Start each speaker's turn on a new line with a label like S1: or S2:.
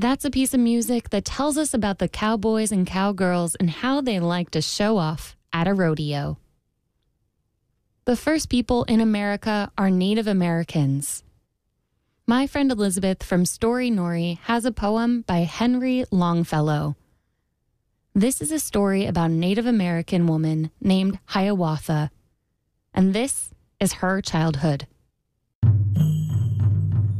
S1: That's a piece of music that tells us about the cowboys and cowgirls and how they like to show off at a rodeo. The first people in America are Native Americans. My friend Elizabeth from Story Nori has a poem by Henry Longfellow. This is a story about a Native American woman named Hiawatha, and this is her childhood.